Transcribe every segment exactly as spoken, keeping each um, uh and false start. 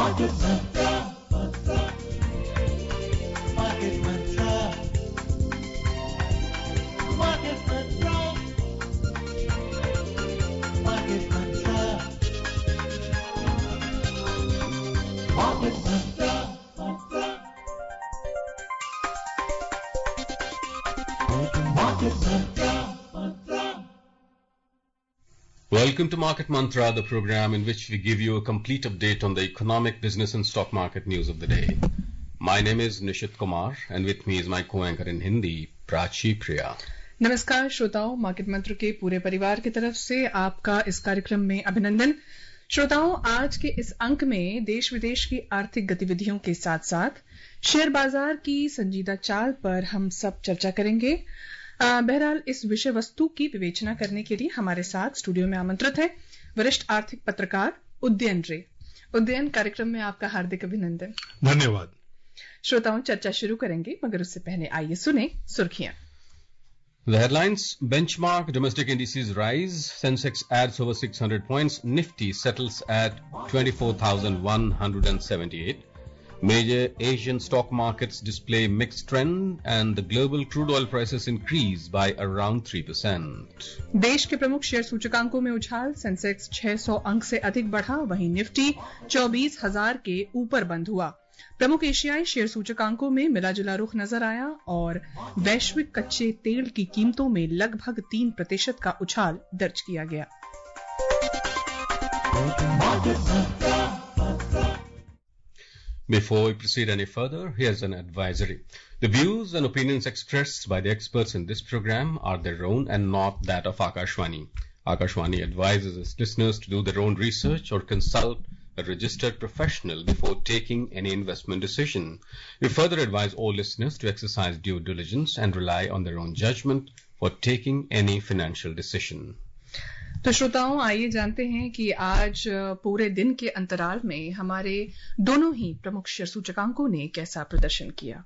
Market Mantra, Mantra, Market Mantra, Market Mantra, Market Mantra, Market Mantra, Mantra, Market Mantra, Mantra. Welcome to Market Mantra, the program in which we give you a complete update on the economic, business and stock market news of the day. My name is Nishit Kumar and with me is my co-anchor in Hindi, Prachi Priya. नमस्कार श्रोताओं, market मंत्र के पूरे परिवार की तरफ से आपका इस कार्यक्रम में अभिनंदन। श्रोताओं, आज के इस अंक में देश विदेश की आर्थिक गतिविधियों के साथ साथ शेयर बाजार की संजीदा चाल पर हम सब चर्चा करेंगे। बहरहाल इस विषय वस्तु की विवेचना करने के लिए हमारे साथ स्टूडियो में आमंत्रित है वरिष्ठ आर्थिक पत्रकार उदयन रे। उदयन, कार्यक्रम में आपका हार्दिक अभिनंदन। धन्यवाद। श्रोताओं, चर्चा शुरू करेंगे मगर उससे पहले आइए सुने सुर्खियां। The headlines: benchmark domestic indices rise, Sensex adds over six hundred points, Nifty settles at twenty-four thousand one hundred seventy-eight. Major Asian stock markets display mixed trend and the global crude oil prices increase by around three percent. देश के प्रमुख share सूचकांकों में उछाल, Sensex छह सौ अंक से अधिक बढ़ा, वहीं निफ्टी चौबीस हजार के ऊपर बंद हुआ। प्रमुख एशियाई शेयर सूचकांकों में मिलाजुला रुख नजर आया और वैश्विक कच्चे तेल की कीमतों में लगभग तीन प्रतिशत का उछाल दर्ज किया गया। Before we proceed any further, here's an advisory. The views and opinions expressed by the experts in this program are their own and not that of Akashvani. Akashvani advises its listeners to do their own research or consult a registered professional before taking any investment decision. We further advise all listeners to exercise due diligence and rely on their own judgment for taking any financial decision. तो श्रोताओं, आइए जानते हैं कि आज पूरे दिन के अंतराल में हमारे दोनों ही प्रमुख शेयर सूचकांकों ने कैसा प्रदर्शन किया।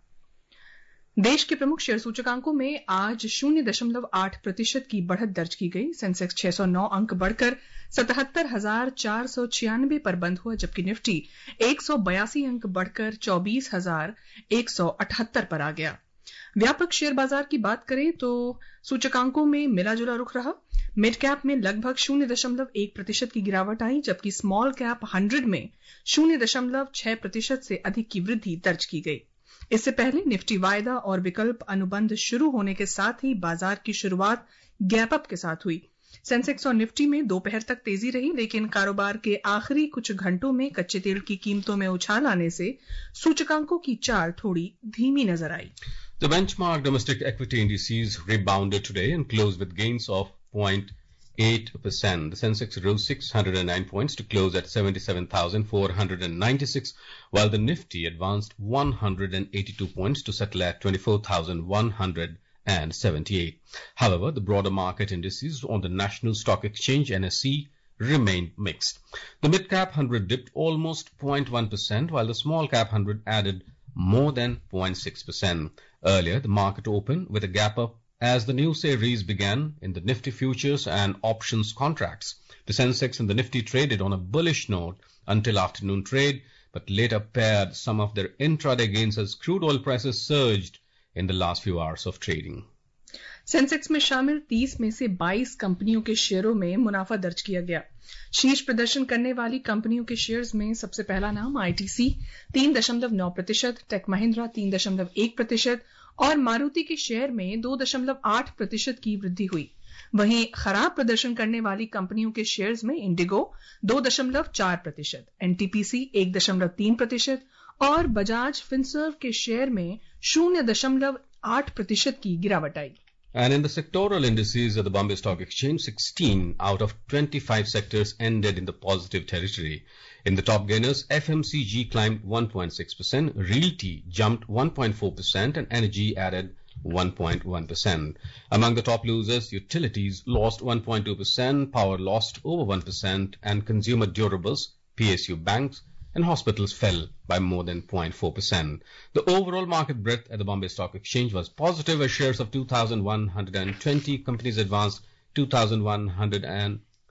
देश के प्रमुख शेयर सूचकांकों में आज शून्य दशमलव आठ प्रतिशत की बढ़त दर्ज की गई। सेंसेक्स छह सौ नौ अंक बढ़कर सतहत्तर हजार चार सौ छियानवे पर बंद हुआ, जबकि निफ्टी एक सौ बयासी अंक बढ़कर चौबीस हजार एक सौ अठहत्तर पर आ गया। व्यापक शेयर बाजार की बात करें तो सूचकांकों में मिलाजुला रुख रहा। मिड कैप में लगभग शून्य दशमलव एक प्रतिशत की गिरावट आई, जबकि स्मॉल कैप हंड्रेड में शून्य दशमलव छह प्रतिशत से अधिक की वृद्धि दर्ज की गई। इससे पहले निफ्टी वायदा और विकल्प अनुबंध शुरू होने के साथ ही बाजार की शुरुआत गैप अप के साथ हुई। सेंसेक्स और निफ्टी में दोपहर तक तेजी रही, लेकिन कारोबार के आखिरी कुछ घंटों में कच्चे तेल की कीमतों में उछाल आने से सूचकांकों की चाल थोड़ी धीमी नजर आई। The benchmark domestic equity indices rebounded today and closed with gains of zero point eight percent. The Sensex rose six hundred nine points to close at seventy-seven thousand four hundred ninety-six, while the Nifty advanced one hundred eighty-two points to settle at twenty-four thousand one hundred seventy-eight. However, the broader market indices on the National Stock Exchange N S E remained mixed. The mid-cap one hundred dipped almost zero point one percent, while the small-cap one hundred added more than zero point six percent. Earlier, the market opened with a gap up as the new series began in the Nifty futures and options contracts. The Sensex and the Nifty traded on a bullish note until afternoon trade, but later paired some of their intraday gains as crude oil prices surged in the last few hours of trading. Sensex में शामिल तीस में से बाईस कंपनियों के शेयरों में मुनाफा दर्ज किया गया। शीर्ष प्रदर्शन करने वाली कंपनियों के शेयर्स में सबसे पहला नाम आईटीसी तीन दशमलव नौ प्रतिशत, टेक महिंद्रा तीन दशमलव एक प्रतिशत और मारुति के शेयर में दो दशमलव आठ प्रतिशत की वृद्धि हुई। वहीं खराब प्रदर्शन करने वाली कंपनियों के शेयर्स में इंडिगो दो दशमलव चार प्रतिशत, एनटीपीसी एक दशमलव तीन प्रतिशत और बजाज फिनसर्व के शेयर में शून्य दशमलव आठ प्रतिशत की गिरावट आई। And in the sectoral indices of the Bombay Stock Exchange, sixteen out of twenty-five sectors ended in the positive territory. In the top gainers, F M C G climbed one point six percent, Realty jumped one point four percent and Energy added one point one percent. Among the top losers, utilities lost one point two percent, power lost over one percent and consumer durables, P S U banks and hospitals fell by more than zero point four percent. The overall market breadth at the Bombay Stock Exchange was positive as shares of two thousand one hundred twenty companies advanced two thousand one hundred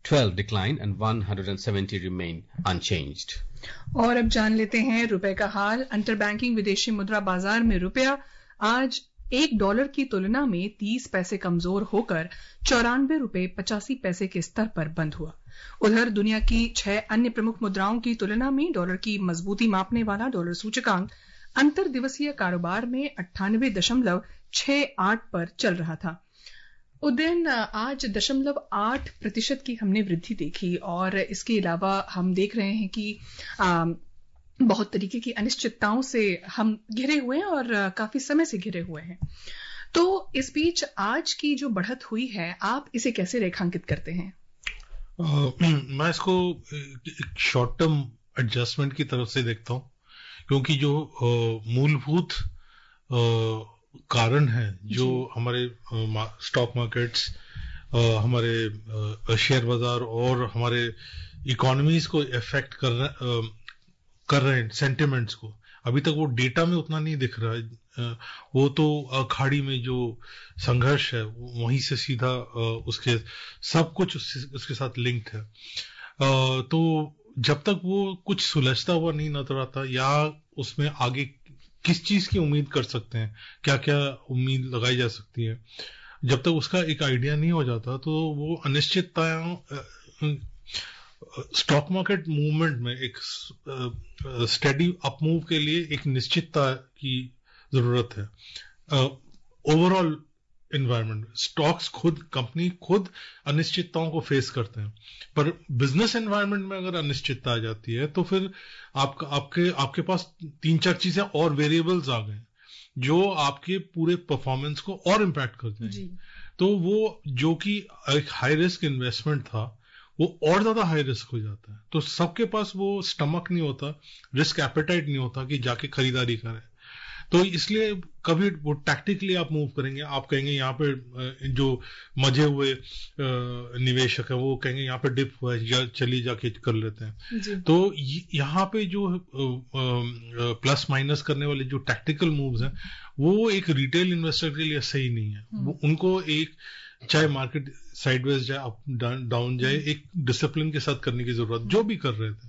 twelve declined and one hundred seventy remained unchanged. और अब जान लेते हैं रुपए का हाल। अंतर banking विदेशी मुद्रा बाजार में रुपया आज एक डॉलर की तुलना में तीस पैसे कमजोर होकर चौरानवे रुपए पचासी पैसे के स्तर पर बंद हुआ। उधर दुनिया की छह अन्य प्रमुख मुद्राओं की तुलना में डॉलर की मजबूती मापने वाला डॉलर सूचकांक अंतर दिवसीय कारोबार में अट्ठानवे दशमलव छह आठ पर चल रहा था। उदयन, आज दशमलव आठ प्रतिशत की हमने वृद्धि देखी और इसके अलावा हम देख रहे हैं कि आ, बहुत तरीके की अनिश्चितताओं से हम घिरे हुए हैं और काफी समय से घिरे हुए हैं। तो इस बीच आज की जो बढ़त हुई है, आप इसे कैसे रेखांकित करते हैं? uh, मैं इसको एक शॉर्ट टर्म एडजस्टमेंट की तरफ से देखता हूँ, क्योंकि जो uh, मूलभूत uh, कारण है जो हमारे स्टॉक मार्केट्स, हमारे शेयर बाजार और हमारे इकोनॉमीज को इफेक्ट कर रहे कर रहे हैं, सेंटिमेंट्स को, अभी तक वो डेटा में उतना नहीं दिख रहा है। वो तो अखाड़ी में जो संघर्ष है वहीं से सीधा उसके सब कुछ उसके साथ लिंक्ड है। तो जब तक वो कुछ सुलझता हुआ नहीं नजर आता या उसमें आगे किस चीज की उम्मीद कर सकते हैं, क्या क्या उम्मीद लगाई जा सकती है, जब तक उसका एक आइडिया नहीं हो जाता तो वो अनिश्चितता स्टॉक मार्केट मूवमेंट में एक स्टेडी अप मूव के लिए एक निश्चितता की जरूरत है। ओवरऑल एनवायरनमेंट, स्टॉक्स खुद, कंपनी खुद अनिश्चितताओं को फेस करते हैं, पर बिजनेस एनवायरनमेंट में अगर अनिश्चितता आ जाती है तो फिर आपका आपके आपके पास तीन चार चीजें और वेरिएबल्स आ गए जो आपके पूरे परफॉर्मेंस को और इम्पैक्ट करते हैं। तो वो जो कि एक हाई रिस्क इन्वेस्टमेंट था वो और ज्यादा हाई रिस्क हो जाता है। तो सबके पास वो स्टमक नहीं होता, रिस्क एपेटाइट नहीं होता कि जाके खरीदारी करें। तो इसलिए कभी वो टैक्टिकली आप मूव करेंगे, आप कहेंगे यहाँ पे जो मजे हुए निवेशक है वो कहेंगे यहाँ पे डिप हुआ है या चलिए जाके कर लेते हैं। तो यहाँ पे जो प्लस माइनस करने वाले जो टैक्टिकल मूव्स हैं वो एक रिटेल इन्वेस्टर के लिए सही नहीं है। वो उनको एक, चाहे मार्केट साइडवेज जाए, अप डाउन जाए, एक डिसिप्लिन के साथ करने की जरूरत, जो भी कर रहे थे।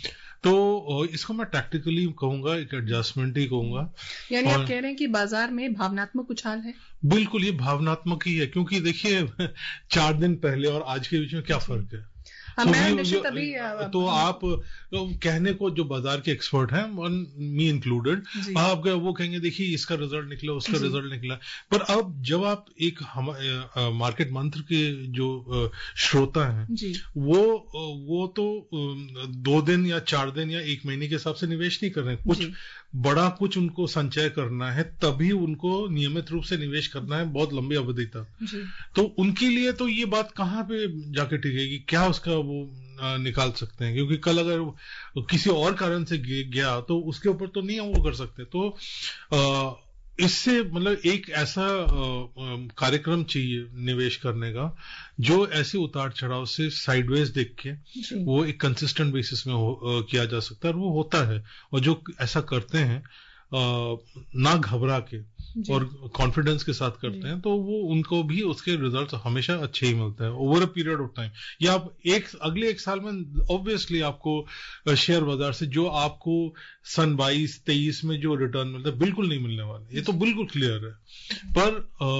तो इसको मैं टैक्टिकली कहूंगा, एक एडजस्टमेंट ही कहूंगा। यानी आप कह रहे हैं कि बाजार में भावनात्मक उछाल है? बिल्कुल, ये भावनात्मक ही है, क्योंकि देखिए चार दिन पहले और आज के बीच में क्या फर्क है। तो, मैं अभी, तो आप कहने को जो बाजार के एक्सपर्ट हैं, मी इंक्लूडेड, आप वो कहेंगे देखिए इसका रिजल्ट निकला, उसका रिजल्ट निकला, पर अब जब आप एक हम मार्केट मंत्र के जो श्रोता हैं वो वो तो दो दिन या चार दिन या एक महीने के हिसाब से निवेश नहीं कर रहे हैं। कुछ बड़ा कुछ उनको संचय करना है, तभी उनको नियमित रूप से निवेश करना है बहुत लंबी अवधि तक। तो उनके लिए तो ये बात कहाँ पे जाके टिकेगी, क्या उसका वो निकाल सकते हैं, क्योंकि कल अगर किसी और कारण से गया तो उसके ऊपर तो नहीं वो कर सकते। तो आ, इससे मतलब एक ऐसा कार्यक्रम चाहिए निवेश करने का जो ऐसे उतार चढ़ाव से साइडवेज देख के वो एक कंसिस्टेंट बेसिस में हो, किया जा सकता है, और वो होता है। और जो ऐसा करते हैं आ, ना घबरा के और कॉन्फिडेंस के साथ करते हैं तो वो उनको भी उसके रिजल्ट हमेशा अच्छे ही मिलते हैं over a period of time. या आप एक अगले एक साल में ऑब्वियसली आपको शेयर बाजार से जो आपको सन बाईस तेईस में जो रिटर्न मिलता है बिल्कुल नहीं मिलने वाला, ये तो बिल्कुल क्लियर है। पर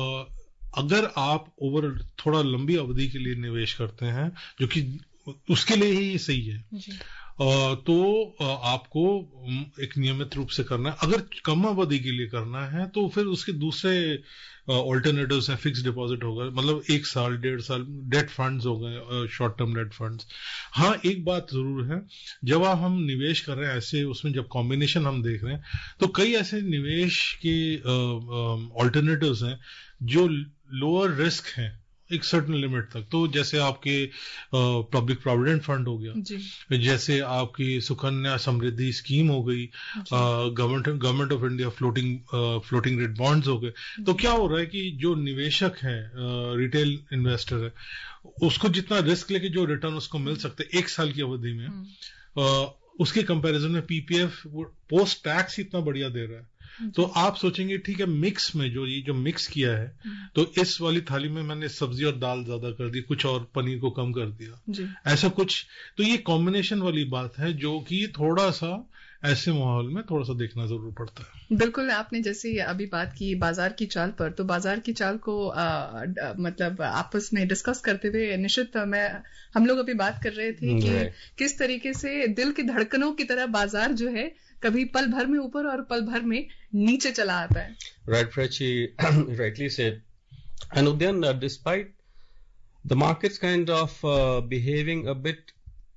आ, अगर आप ओवर थोड़ा लंबी अवधि के लिए निवेश करते हैं जो कि उसके लिए ही सही है, तो आपको एक नियमित रूप से करना है। अगर कम अवधि के लिए करना है तो फिर उसके दूसरे ऑल्टरनेटिव्स हैं, फिक्स डिपॉजिट होगा, मतलब एक साल डेढ़ साल, डेट फंड्स हो गए, शॉर्ट टर्म डेट फंड्स। हाँ, एक बात जरूर है, जब आप हम निवेश कर रहे हैं ऐसे, उसमें जब कॉम्बिनेशन हम देख रहे हैं तो कई ऐसे निवेश के ऑल्टरनेटिव्स हैं जो लोअर रिस्क हैं एक सर्टन लिमिट तक। तो जैसे आपके पब्लिक प्रोविडेंट फंड हो गया, जैसे आपकी सुकन्या समृद्धि स्कीम हो गई, government government of India floating floating rate bonds हो गए। तो क्या हो रहा है कि जो निवेशक है, रिटेल इन्वेस्टर है, उसको जितना रिस्क लेके जो रिटर्न उसको मिल सकते हैं एक साल की अवधि में, uh, उसके कंपैरिजन में पीपीएफ पोस्ट टैक्स इतना बढ़िया दे रहा है। तो आप सोचेंगे ठीक है मिक्स में जो ये जो मिक्स किया है तो इस वाली थाली में मैंने सब्जी और दाल ज्यादा कर दी, कुछ और पनीर को कम कर दिया जी। ऐसा कुछ। तो ये कॉम्बिनेशन वाली बात है जो कि थोड़ा सा ऐसे माहौल में थोड़ा सा देखना जरूर पड़ता है। बिल्कुल, आपने जैसे अभी बात की बाजार की चाल पर, तो बाजार की चाल को आ, आ, मतलब आपस में डिस्कस करते हुए निश्चित मैं हम लोग अभी बात कर रहे थे कि किस तरीके से दिल की धड़कनों की तरह बाजार जो है कभी पल भर में ऊपर और पल भर में नीचे चला आता है। Right, Prachi rightly said. And then, uh, despite the markets kind of uh, behaving a bit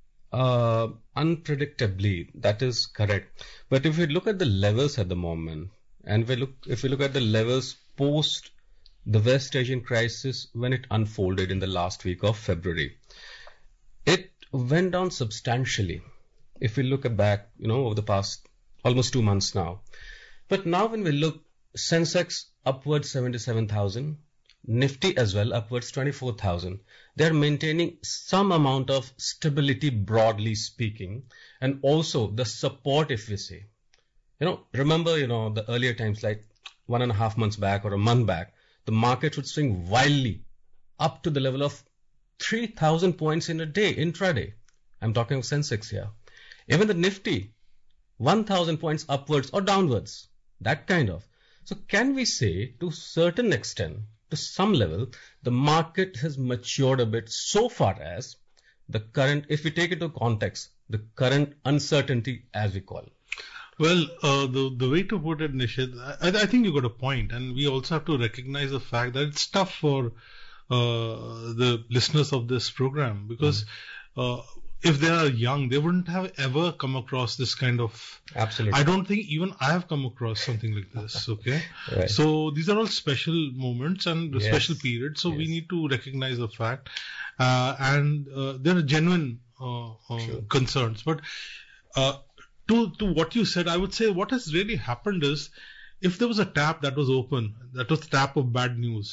uh, unpredictably, that is correct. But if we look at the levels at the moment, and we look, if we look at the levels post the West Asian crisis when it unfolded in the last week of February, it went down substantially. If we look back, you know, over the past almost two months now. But now when we look, Sensex upwards seventy-seven thousand, Nifty as well upwards twenty-four thousand. They are maintaining some amount of stability broadly speaking, and also the support, if we say. You know, remember, you know, the earlier times like one and a half months back or a month back, the market would swing wildly up to the level of three thousand points in a day, intraday. I'm talking of Sensex here. Even the Nifty, one thousand points upwards or downwards, that kind of. So can we say to certain extent, to some level, the market has matured a bit so far as the current, if we take it to context, the current uncertainty as we call it? Well, uh, the the way to put it, Nishit, I, I think you got a point, and we also have to recognize the fact that it's tough for uh, the listeners of this program because mm. uh, if they are young, they wouldn't have ever come across this kind of. Absolutely. I don't think even I have come across something like this. Okay. Right. So these are all special moments and Yes. special periods. So Yes. we need to recognize the fact, uh, and uh, there are genuine uh, uh, Sure. concerns. But uh, to to what you said, I would say what has really happened is, if there was a tap that was open, that was the tap of bad news.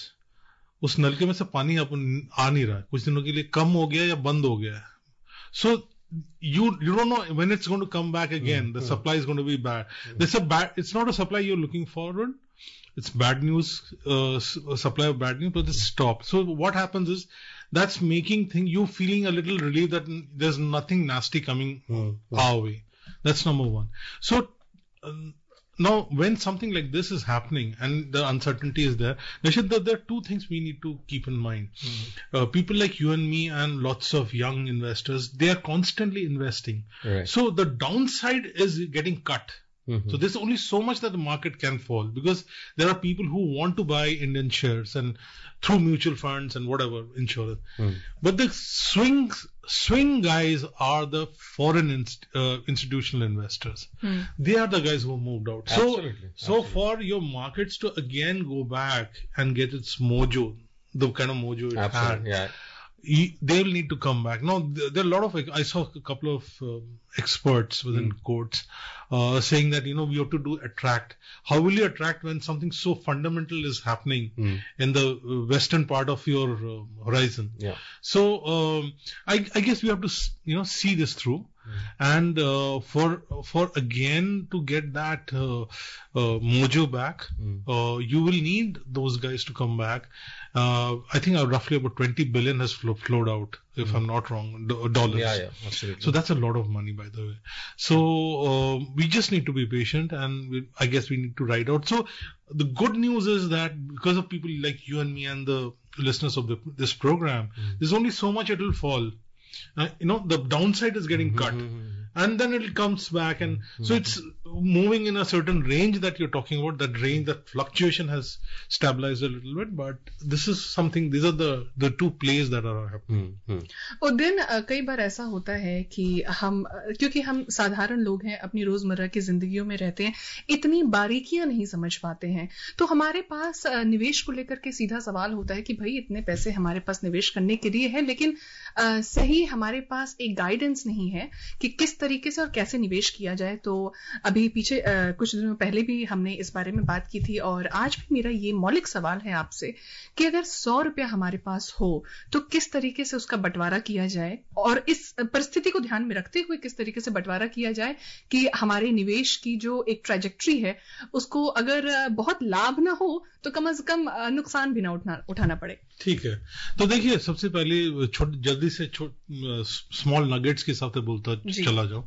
उस नलके में से पानी अपन आ नहीं रहा, कुछ दिनों के लिए कम हो गया या बंद हो गया. So you you don't know when it's going to come back again. Mm, the mm. supply is going to be bad. Mm. There's a bad. It's not a supply you're looking forward. It's bad news. Uh, supply of bad news, but it's stopped. So what happens is that's making thing you feeling a little relieved that there's nothing nasty coming mm, our way. That's number one. So. Um, Now, when something like this is happening and the uncertainty is there, Nishit, there are two things we need to keep in mind. Mm. Uh, people like you and me and lots of young investors, they are constantly investing. Right. So the downside is getting cut. Mm-hmm. So there's only so much that the market can fall because there are people who want to buy Indian shares and through mutual funds and whatever insurance. Mm. But the swing swing guys are the foreign inst, uh, institutional investors. Mm. They are the guys who moved out. Absolutely. So, so Absolutely. for your markets to again go back and get its mojo, the kind of mojo it Absolutely. had. Yeah. They'll need to come back. Now, there are a lot of, I saw a couple of um, experts within mm. quotes uh, saying that, you know, we have to do attract. How will you attract when something so fundamental is happening mm. in the western part of your uh, horizon? Yeah. So, um, I, I guess we have to, you know, see this through. Mm. And uh, for for again to get that uh, uh, mojo back, mm. uh, you will need those guys to come back. Uh, I think uh, roughly about twenty billion has flow, flowed out, if mm. I'm not wrong, do- dollars. Yeah, yeah, absolutely. So that's a lot of money, by the way. So uh, we just need to be patient, and we, I guess we need to ride out. So the good news is that because of people like you and me and the listeners of the, this program, mm. there's only so much it will fall. Uh, you know, the downside is getting cut. Mm-hmm. And then it comes back, and mm-hmm. so it's moving in a certain range that you're talking about. That range, that fluctuation has stabilized a little bit, but this is something. These are the the two plays that are happening. Mm-hmm. और दिन कई बार ऐसा होता है कि हम, क्योंकि हम साधारण लोग हैं, अपनी रोजमर्रा की जिंदगियों में रहते हैं, इतनी बारीकियां नहीं समझ पाते हैं, तो हमारे पास निवेश को लेकर के सीधा सवाल होता है कि भाई इतने पैसे हमारे पास निवेश करने के लिए है, लेकिन आ, सही हमारे पास एक गाइडेंस नहीं है कि किस तरीके से और कैसे निवेश किया जाए. तो अभी अभी पीछे आ, कुछ दिनों पहले भी हमने इस बारे में बात की थी और आज भी मेरा ये मौलिक सवाल है आपसे कि अगर सौ रुपया हमारे पास हो तो किस तरीके से उसका बंटवारा किया जाए और इस परिस्थिति को ध्यान में रखते हुए किस तरीके से बंटवारा किया जाए कि हमारे निवेश की जो एक ट्रैजेक्टरी है उसको अगर बहुत लाभ ना हो तो कम से कम नुकसान भी ना उठना उठाना पड़े। ठीक है, तो देखिए सबसे पहले छोट जल्दी से स्मॉल नगेट्स के हिसाब से बोलता चला जाऊं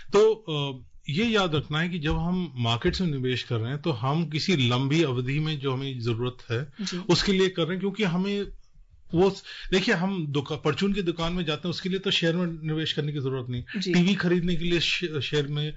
तो ये याद रखना है कि जब हम मार्केट्स में निवेश कर रहे हैं तो हम किसी लंबी अवधि में जो हमें जरूरत है उसके लिए कर रहे हैं, क्योंकि हमें वो देखिए हम परचून की दुकान में जाते हैं उसके लिए तो शेयर में निवेश करने की जरूरत नहीं, टीवी खरीदने के लिए शेयर में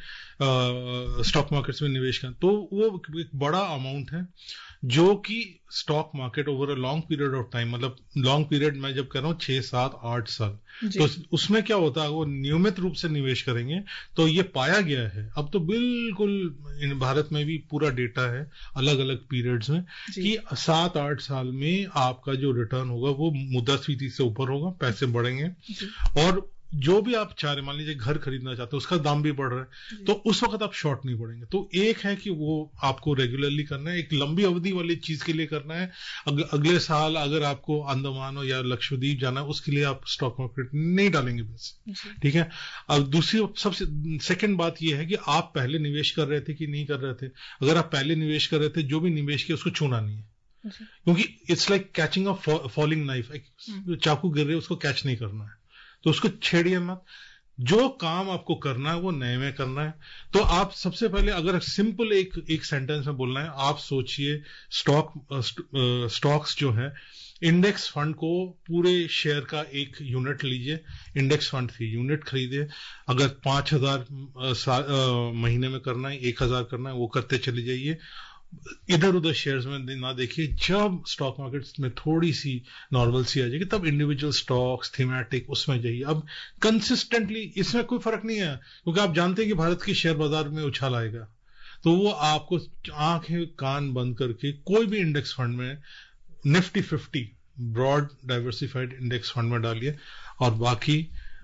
स्टॉक मार्केट्स में निवेश करना तो वो एक बड़ा अमाउंट है जो कि stock market over a long period of time, मतलब लॉन्ग पीरियड मैं जब कह रहा हूँ छह सात आठ साल, तो उसमें क्या होता है वो नियमित रूप से निवेश करेंगे तो ये पाया गया है, अब तो बिल्कुल भारत में भी पूरा डेटा है अलग अलग पीरियड्स में कि सात आठ साल में आपका जो रिटर्न होगा वो मुद्रास्फीति से ऊपर होगा, पैसे बढ़ेंगे और जो भी आप चाह रहे मान लीजिए घर खरीदना चाहते हैं उसका दाम भी बढ़ रहा है तो उस वक्त आप शॉर्ट नहीं पड़ेंगे। तो एक है कि वो आपको रेगुलरली करना है, एक लंबी अवधि वाली चीज के लिए करना है। अग, अगले साल अगर आपको अंडमान या लक्षद्वीप जाना है उसके लिए आप स्टॉक मार्केट नहीं डालेंगे पैसे, ठीक है। अब दूसरी सबसे सेकंड बात ये है कि आप पहले निवेश कर रहे थे कि नहीं कर रहे थे। अगर आप पहले निवेश कर रहे थे जो भी निवेश किया उसको छूना नहीं है, क्योंकि it's like catching a falling knife, चाकू गिर रहे उसको कैच नहीं करना है तो उसको छेड़िए मत। जो काम आपको करना है वो नए में करना है। तो आप सबसे पहले अगर सिंपल एक एक सेंटेंस में बोलना है, आप सोचिए स्टॉक स्टॉक्स जो है इंडेक्स फंड को पूरे शेयर का एक यूनिट लीजिए, इंडेक्स फंड थी यूनिट खरीदिए। अगर पांच हजार महीने में करना है, एक हजार करना है, वो करते चले जाइए। इधर उधर शेयर्स में ना देखिए। जब स्टॉक मार्केट्स में थोड़ी सी नॉर्मल सी आ जाएगी तब इंडिविजुअल स्टॉक्स, थीमेटिक उसमें जाइए। अब कंसिस्टेंटली इसमें कोई फर्क नहीं है, क्योंकि आप जानते हैं कि भारत की शेयर बाजार में उछाल आएगा, तो वो आपको आंखें कान बंद करके कोई भी इंडेक्स फंड में Nifty fifty broad diversified index fund में डालिए और बाकी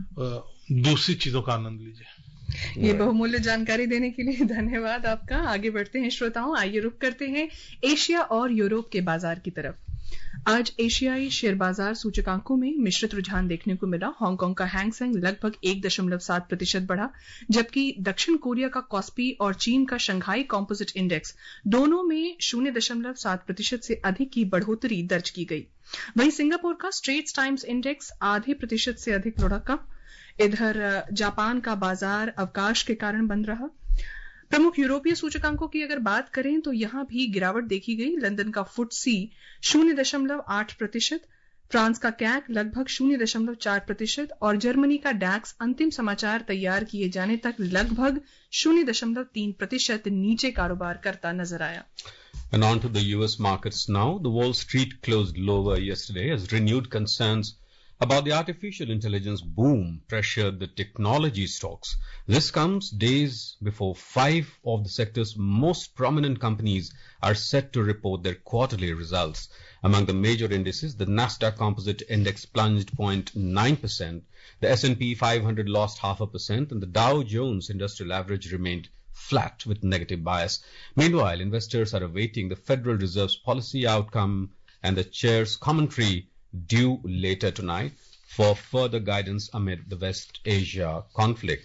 दूसरी चीजों का आनंद लीजिए। ये बहुमूल्य जानकारी देने के लिए धन्यवाद आपका। आगे बढ़ते हैं श्रोताओं, आइए रुक करते हैं एशिया और यूरोप के बाजार की तरफ। आज एशियाई शेयर बाजार सूचकांकों में मिश्रित रुझान देखने को मिला। हांगकांग का हैंगसेंग लगभग एक दशमलव सात प्रतिशत बढ़ा, जबकि दक्षिण कोरिया का कॉस्पी और चीन का शंघाई कॉम्पोजिट इंडेक्स दोनों में शून्य दशमलव सात प्रतिशत से अधिक की बढ़ोतरी दर्ज की गई। वहीं सिंगापुर का स्ट्रेट्स टाइम्स इंडेक्स आधे प्रतिशत से अधिक लुढ़का। इधर जापान का बाजार अवकाश के कारण बंद रहा। प्रमुख यूरोपीय सूचकांकों की अगर बात करें तो यहां भी गिरावट देखी गई। लंदन का फुटसी शून्य दशमलव आठ प्रतिशत, फ्रांस का कैक लगभग शून्य दशमलव चार प्रतिशत और जर्मनी का डैक्स अंतिम समाचार तैयार किए जाने तक लगभग शून्य दशमलव तीन प्रतिशत नीचे कारोबार करता नजर आया। And on to the U S markets now. The Wall Street closed lower yesterday as renewed concerns about the artificial intelligence boom pressured the technology stocks. This comes days before five of the sector's most prominent companies are set to report their quarterly results. Among the major indices, the Nasdaq Composite Index plunged zero point nine percent, the S and P five hundred lost half a percent, and the Dow Jones Industrial Average remained flat with negative bias. Meanwhile, investors are awaiting the Federal Reserve's policy outcome and the chair's commentary due later tonight for further guidance amid the West Asia conflict.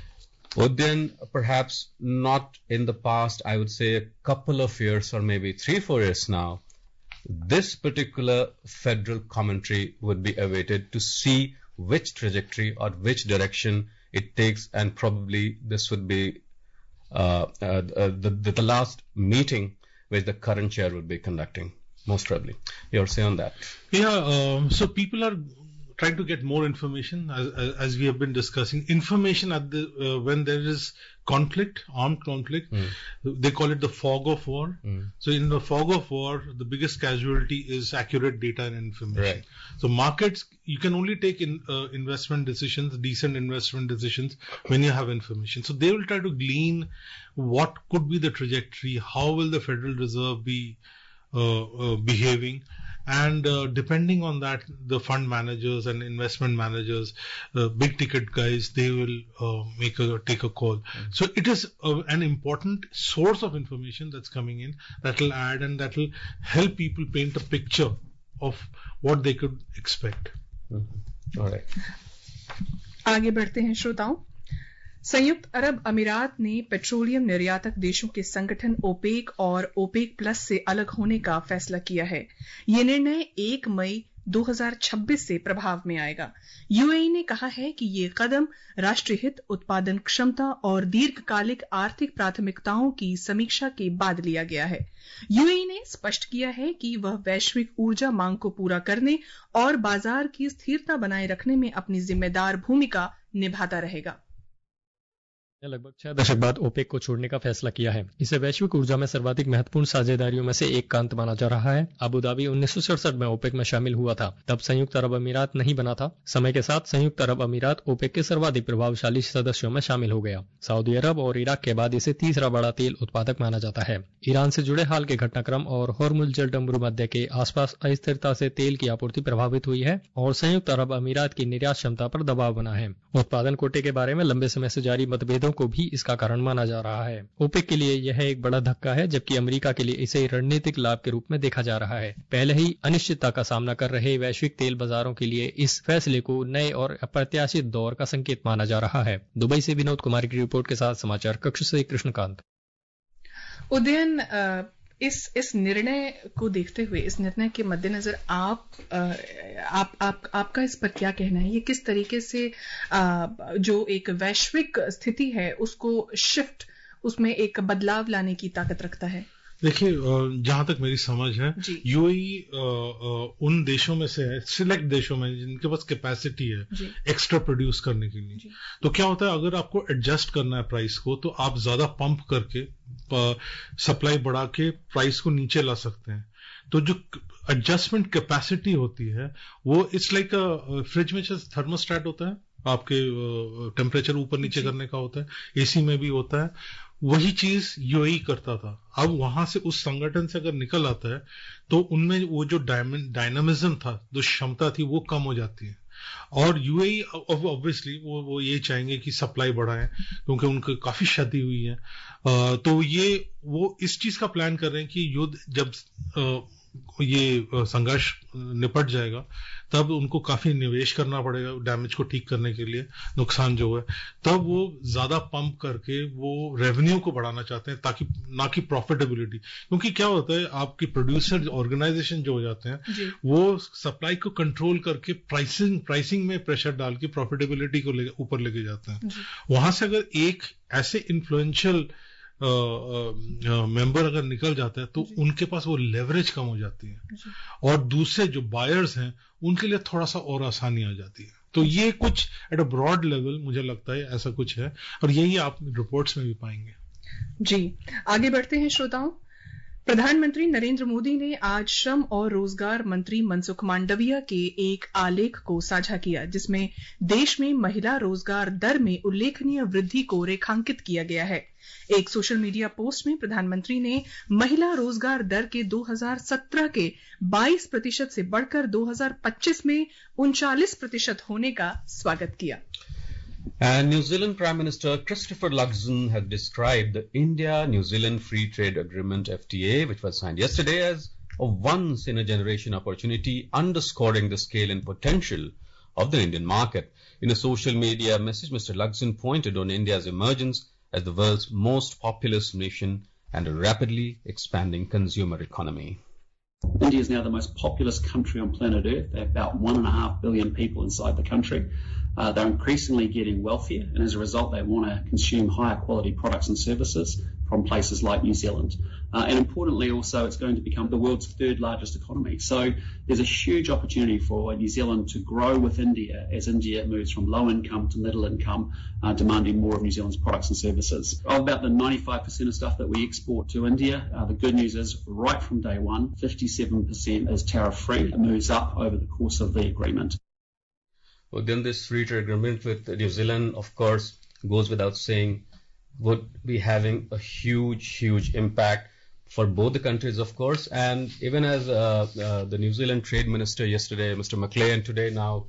Udyan, perhaps not in the past, I would say a couple of years or maybe three, four years now, this particular federal commentary would be awaited to see which trajectory or which direction it takes, and probably this would be uh, uh, the, the, the last meeting which the current chair would be conducting. Most probably. Your say on that? Yeah, um, so people are trying to get more information, as, as we have been discussing. Information at the uh, when there is conflict, armed conflict, mm. they call it the fog of war. Mm. So in the fog of war, the biggest casualty is accurate data and information. Right. So markets, you can only take in uh, investment decisions, decent investment decisions, when you have information. So they will try to glean what could be the trajectory, how will the Federal Reserve be uh, uh, behaving. And uh, depending on that, the fund managers and investment managers, uh, big ticket guys, they will uh, make a take a call. Mm-hmm. So it is uh, an important source of information that's coming in that will add and that will help people paint a picture of what they could expect. Mm-hmm. All right. आगे बढ़ते हैं श्रोताओं। संयुक्त अरब अमीरात ने petroleum निर्यातक देशों के संगठन ओपेक और ओपेक प्लस से अलग होने का फैसला किया है। ये निर्णय एक मई दो हज़ार छब्बीस से प्रभाव में आएगा। यूएई ने कहा है कि ये कदम राष्ट्रीय हित, उत्पादन क्षमता और दीर्घकालिक आर्थिक प्राथमिकताओं की समीक्षा के बाद लिया गया है। यूएई ने स्पष्ट किया है कि वह वैश्विक ऊर्जा मांग को पूरा करने और बाजार की स्थिरता बनाए रखने में अपनी जिम्मेदार भूमिका निभाता रहेगा। लगभग छह दशक बाद ओपेक को छोड़ने का फैसला किया है। इसे वैश्विक ऊर्जा में सर्वाधिक महत्वपूर्ण साझेदारियों में से एक का अंत माना जा रहा है। अबू धाबी उन्नीस सौ सड़सठ में ओपेक में शामिल हुआ था, तब संयुक्त अरब अमीरात नहीं बना था। समय के साथ संयुक्त अरब अमीरात ओपेक के सर्वाधिक प्रभावशाली सदस्यों में शामिल हो गया। सऊदी अरब और इराक के बाद इसे तीसरा बड़ा तेल उत्पादक माना जाता है। ईरान से जुड़े हाल के घटनाक्रम और होर्मुज जलडम भूमध्य के आसपास अस्थिरता से तेल की आपूर्ति प्रभावित हुई है और संयुक्त अरब अमीरात की निर्यात क्षमता पर दबाव बना है। उत्पादन कोटे के बारे में लंबे समय से जारी मतभेदों को भी इसका कारण माना जा रहा है। ओपेक के लिए यह एक बड़ा धक्का है, जबकि अमेरिका के लिए इसे रणनीतिक लाभ के रूप में देखा जा रहा है। पहले ही अनिश्चितता का सामना कर रहे वैश्विक तेल बाजारों के लिए इस फैसले को नए और अप्रत्याशित दौर का संकेत माना जा रहा है। दुबई से विनोद कुमार की रिपोर्ट के साथ समाचार कक्ष से कृष्णकांत। उदयन, इस इस निर्णय को देखते हुए, इस निर्णय के मद्देनजर आप आप आप आपका इस पर क्या कहना है? ये किस तरीके से जो एक वैश्विक स्थिति है उसको शिफ्ट, उसमें एक बदलाव लाने की ताकत रखता है? देखिए, जहां तक मेरी समझ है, यूएई उन देशों में से है, सिलेक्ट देशों में जिनके पास कैपेसिटी है एक्स्ट्रा प्रोड्यूस करने के लिए। तो क्या होता है, अगर आपको एडजस्ट करना है प्राइस को, तो आप ज्यादा पंप करके सप्लाई बढ़ा के प्राइस को नीचे ला सकते हैं। तो जो एडजस्टमेंट कैपेसिटी होती है वो इट्स लाइक फ्रिज में जैसे थर्मोस्टेट होता है, आपके टेम्परेचर ऊपर नीचे करने का होता है, एसी में भी होता है, वही चीज यूएई करता था। अब वहां से उस संगठन से अगर निकल आता है तो उनमें वो जो डायनामिज्म था, जो क्षमता थी, वो कम हो जाती है। और यूएई ऑब्वियसली वो वो ये चाहेंगे कि सप्लाई बढ़ाएं, क्योंकि उनको काफी क्षति हुई है। आ, तो ये वो इस चीज का प्लान कर रहे हैं कि युद्ध जब आ, ये संघर्ष निपट जाएगा तब उनको काफी निवेश करना पड़ेगा डैमेज को ठीक करने के लिए, नुकसान जो है, तब वो ज्यादा पंप करके वो रेवेन्यू को बढ़ाना चाहते हैं, ताकि ना कि प्रॉफिटेबिलिटी। क्योंकि क्या होता है, आपकी प्रोड्यूसर ऑर्गेनाइजेशन जो हो जाते हैं वो सप्लाई को कंट्रोल करके प्राइसिंग प्राइसिंग में प्रेशर डाल के प्रॉफिटेबिलिटी को ऊपर लेके जाते हैं। वहां से अगर एक ऐसे इन्फ्लुएंशियल मेंबर अगर निकल जाता है तो उनके पास वो लेवरेज कम हो जाती है और दूसरे जो बायर्स हैं उनके लिए थोड़ा सा और आसानी आ जाती है। तो ये कुछ एट अ ब्रॉड लेवल मुझे लगता है ऐसा कुछ है, और यही आप रिपोर्ट्स में भी पाएंगे। जी, आगे बढ़ते हैं श्रोताओं। प्रधानमंत्री नरेंद्र मोदी ने आज श्रम और रोजगार मंत्री मनसुख मांडविया के एक आलेख को साझा किया, जिसमें देश में महिला रोजगार दर में उल्लेखनीय वृद्धि को रेखांकित किया गया है। एक सोशल मीडिया पोस्ट में प्रधानमंत्री ने महिला रोजगार दर के दो हज़ार सत्रह के बाईस प्रतिशत से बढ़कर दो हज़ार पच्चीस में उनचालीस प्रतिशत होने का स्वागत किया। And New Zealand Prime Minister Christopher Luxon has described the India-New Zealand Free Trade Agreement F T A, which was signed yesterday, as a once-in-a-generation opportunity, underscoring the scale and potential of the Indian market. In a social media message, Mister Luxon pointed on India's emergence as the world's most populous nation and a rapidly expanding consumer economy. India is now the most populous country on planet Earth. There are about one and a half billion people inside the country. Uh, they're increasingly getting wealthier, and as a result, they want to consume higher quality products and services from places like New Zealand. Uh, and importantly, also, it's going to become the world's third largest economy. So there's a huge opportunity for New Zealand to grow with India as India moves from low income to middle income, uh, demanding more of New Zealand's products and services. Of about the ninety-five percent of stuff that we export to India, uh, the good news is right from day one, fifty-seven percent is tariff free. It moves up over the course of the agreement. Well, then this free trade agreement with New Zealand, of course, goes without saying, would be having a huge, huge impact for both the countries, of course. And even as uh, uh, the New Zealand Trade Minister yesterday, Mister Maclean, today now,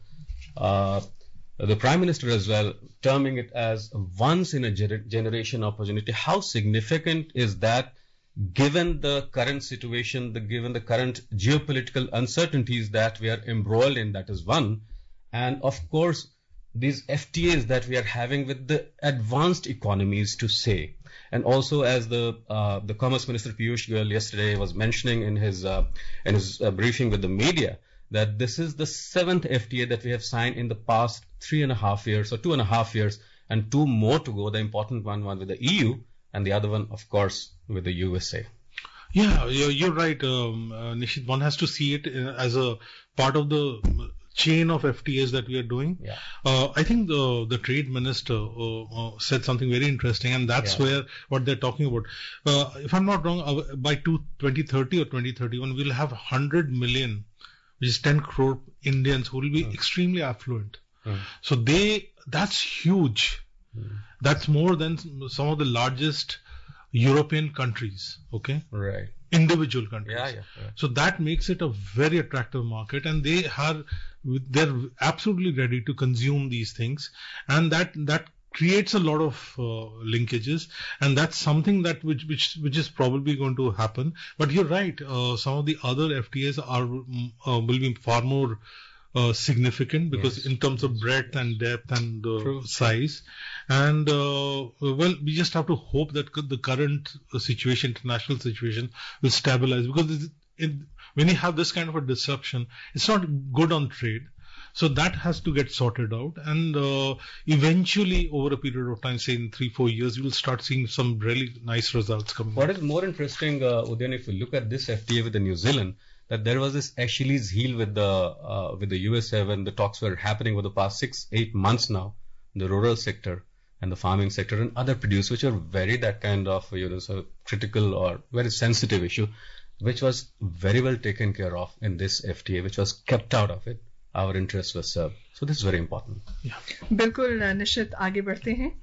uh, the Prime Minister as well, terming it as a once in a gener- generation opportunity. How significant is that given the current situation, the, given the current geopolitical uncertainties that we are embroiled in? That is one. And of course, these F T As that we are having with the advanced economies to say. And also, as the uh, the Commerce Minister Piyush Goyal yesterday was mentioning in his uh, in his uh, briefing with the media, that this is the seventh F T A that we have signed in the past three and a half years or two and a half years, and two more to go. The important one, one with the E U, and the other one, of course, with the U S A. Yeah, you're, you're right, um, uh, Nishit. One has to see it as a part of the chain of F T As that we are doing. Yeah. Uh, I think the the trade minister uh, uh, said something very interesting, and that's Yeah. where what they're talking about. Uh, if I'm not wrong, uh, by two, twenty thirty or twenty thirty-one, we'll have one hundred million, which is ten crore Indians who will be Mm. extremely affluent. Mm. So they, that's huge. Mm. That's more than some of the largest European countries. Okay. Right. Individual countries. Yeah, yeah, yeah. So that makes it a very attractive market, and they are they're absolutely ready to consume these things, and that that creates a lot of uh, linkages, and that's something that which which which is probably going to happen. But you're right, uh, some of the other F T As are uh, will be far more uh, significant because Yes. in terms of breadth and depth and uh, True. size, and uh, well, we just have to hope that the current uh, situation, international situation, will stabilize, because it, it, when you have this kind of a disruption, it's not good on trade. So that has to get sorted out, and uh, eventually, over a period of time, say in three, four years, you will start seeing some really nice results coming. What out. is more interesting, uh, Udayan, if you look at this F T A with the New Zealand, that there was this Achilles heel with the uh, with the U S A when the talks were happening over the past six, eight months now, the rural sector and the farming sector and other produce, which are very that kind of, you know, so critical or very sensitive issue, which was very well taken care of in this F T A, which was kept out of it. Our interests were served. So this is very important. बिल्कुल निश्चित आगे बढ़ते हैं।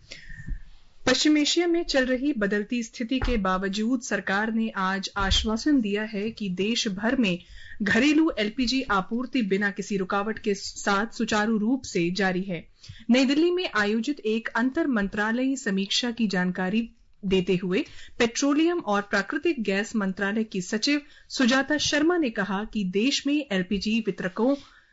पश्चिम Asia में चल रही बदलती स्थिति के बावजूद सरकार ने आज आश्वासन दिया है कि देश भर में घरेलू एलपीजी आपूर्ति बिना किसी रुकावट के साथ सुचारू रूप से जारी है। नई दिल्ली में आयोजित एक अंतर मंत्रालयी समीक्षा की जानकारी देते हुए पेट्रोलियम और प्राकृतिक गैस मंत्रालय की सचिव सुजाता शर्मा ने कहा कि देश में एलपीजी वितरकों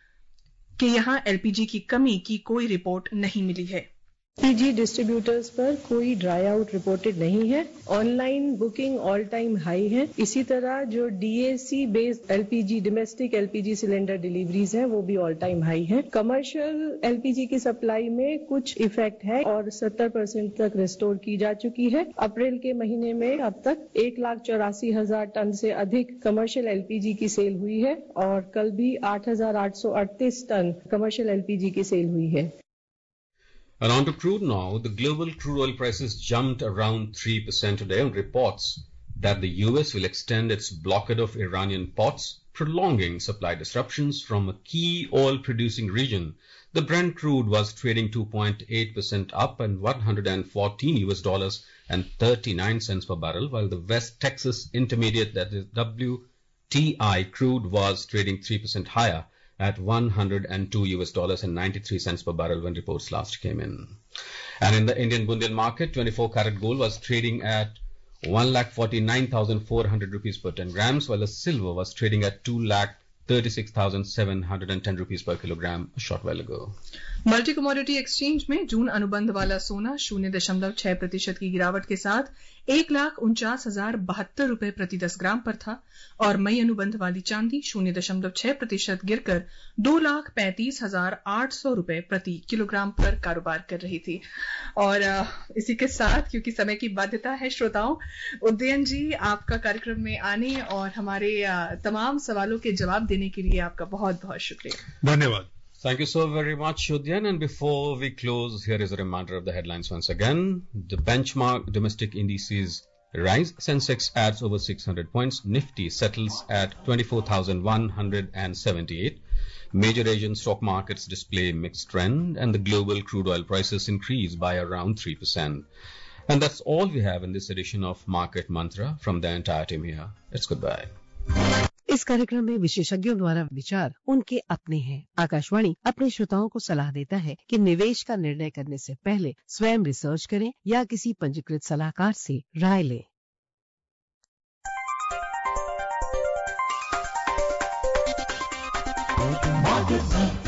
के यहां एलपीजी की कमी की कोई रिपोर्ट नहीं मिली है। एलपीजी डिस्ट्रीब्यूटर्स पर कोई ड्राई आउट रिपोर्टेड नहीं है। Online booking all time high है। इसी तरह जो DAC based LPG domestic LPG cylinder deliveries हैं वो भी ऑल टाइम हाई है। कमर्शियल एलपीजी की सप्लाई में कुछ इफेक्ट है और सत्तर परसेंट तक रिस्टोर की जा चुकी है। अप्रैल के महीने में अब तक एक लाख चौरासी हजार टन से अधिक कमर्शियल एलपीजी की सेल हुई है और कल भी आठ हजार आठ सौ अड़तीस टन कमर्शियल एलपीजी की सेल हुई है। And on to crude now. The global crude oil prices jumped around three percent today on reports that the U S will extend its blockade of Iranian ports, prolonging supply disruptions from a key oil producing region. The Brent crude was trading two point eight percent up and one hundred fourteen U S dollars and thirty-nine cents per barrel, while the West Texas Intermediate, that is W T I crude, was trading three percent higher at one hundred two U S dollars and ninety-three cents per barrel when reports last came in. And in the Indian bullion market, twenty-four karat gold was trading at one lakh forty-nine thousand four hundred rupees per ten grams, while the silver was trading at two lakh thirty-six thousand seven hundred ten rupees per kilogram a short while ago. Multi commodity exchange में जून अनुबंध वाला सोना शून्य दशमलव छह प्रतिशत की गिरावट के साथ एक लाख उनचास हजार बहत्तर रुपए प्रति दस ग्राम पर था और मई अनुबंध वाली चांदी शून्य दशमलव छह प्रतिशत गिरकर दो लाख पैंतीस हजार आठ सौ रुपए प्रति किलोग्राम पर कारोबार कर रही थी। और इसी के साथ, क्योंकि समय की बाध्यता है श्रोताओं, उदयन जी आपका कार्यक्रम में आने और हमारे तमाम सवालों के जवाब देने के लिए आपका बहुत बहुत शुक्रिया। धन्यवाद। Thank you so very much, Udyan. And before we close, here is a reminder of the headlines once again. The benchmark domestic indices rise. Sensex adds over six hundred points. Nifty settles at twenty-four thousand one hundred seventy-eight. Major Asian stock markets display mixed trend, and the global crude oil prices increase by around three percent. And that's all we have in this edition of Market Mantra. From the entire team here, it's goodbye. इस कार्यक्रम में विशेषज्ञों द्वारा विचार उनके अपने हैं। आकाशवाणी अपने श्रोताओं को सलाह देता है कि निवेश का निर्णय करने से पहले स्वयं रिसर्च करें या किसी पंजीकृत सलाहकार से राय लें। Market Mantra.